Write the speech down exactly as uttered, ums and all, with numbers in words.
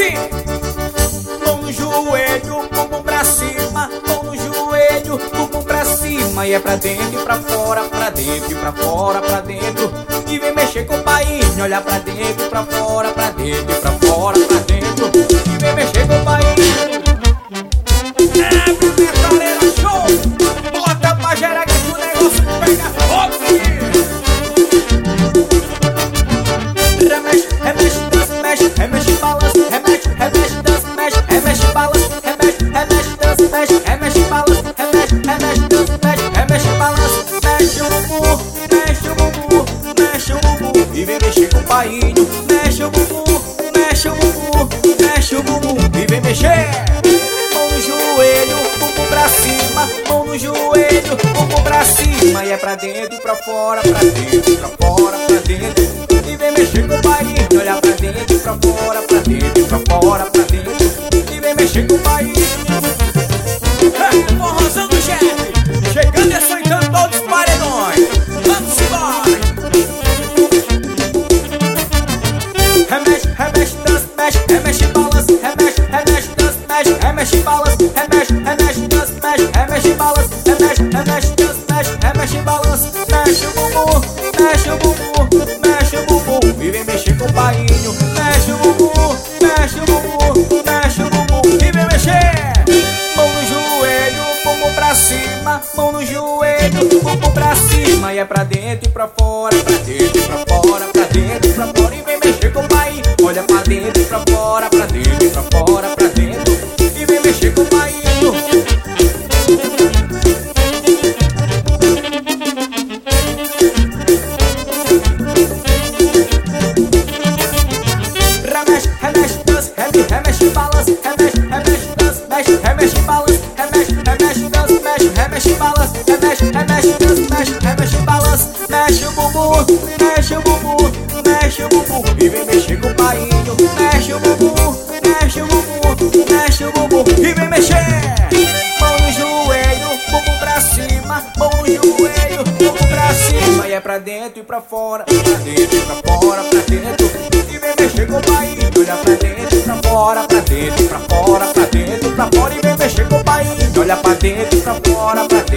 Vem! Mão no joelho, bumbum pra cima. Mão no joelho, bumbum pra cima. E é pra dentro e pra fora, pra dentro e pra fora, pra dentro. E vem mexer com o país. Olha pra dentro e pra fora, pra dentro e pra fora, pra dentro. E vem mexer com o país. É, Primeira Show! Bota pra gerar que o negócio pega fogo, menino! Remexe, remexe, dança, mexe, remexe, balança, remexe, remexe, dança, mexe, remexe, balança, remexe, remexe, dança, mexe, remexe, balança, remexe, remexe, dança, mexe, remexe, balança, mexe o bumbum, mexe o bumbum, mexe o bumbum, e vem mexer com o painho, mexe o bumbum, mexe o bumbum, mexe o bumbum, e vem mexer. Mão no joelho, bumbum pra cima, mão no joelho, bumbum pra cima, e é pra dentro e pra fora, pra dentro e pra fora, pra dentro. E vem mexer com o país, olha pra dentro e pra fora, pra dentro e pra fora, pra dentro. E vem mexer com o país. É, forrozão do chefe, chegando e açoitando todos os paredões. Vamos embora! Remexe, remexe, dança, mexe, remexe, balança, remexe, remexe, dança, mexe, remexe, balança, remexe, remexe, dança, mexe, remexe, balança, remexe, remexe, dança, mexe, remexe, balança, mexe o bumbum, mexe o bumbum, mexe o bumbum, e vem mexer com o painho, mexe o bumbum, mexe o bumbum, mexe o bumbum, e vem mexer. Mão no joelho, bumbum pra cima, mão no joelho, bumbum pra cima, e é pra dentro e pra fora, pra dentro e pra fora, pra dentro e pra fora, e vem mexer com o painho, olha pra dentro e pra fora, pra dentro e pra fora, pra dentro, e vem mexer com o painho. Remexe, dança, remexe, remexe, balança, remexe, remexe, dança, mexe, remexe, balança, remexe, remexe, dança, mexe, remexe, balança, remexe, remexe, dança, mexe, remexe, balança, mexe o bumbum, mexe o bumbum, mexe o bumbum, e vem mexer com o painho, mexe o bumbum, mexe o bumbum, mexe o bumbum, e vem mexer. Mão no joelho, bumbum pra cima, mão no joelho, bumbum pra cima, e é pra dentro e pra fora, pra dentro e pra fora, pra dentro, e vem mexer com o painho. Olha pra dentro, pra fora, pra dentro, pra fora, pra dentro, pra fora, e vem mexer com o painho. Olha pra dentro, pra fora, pra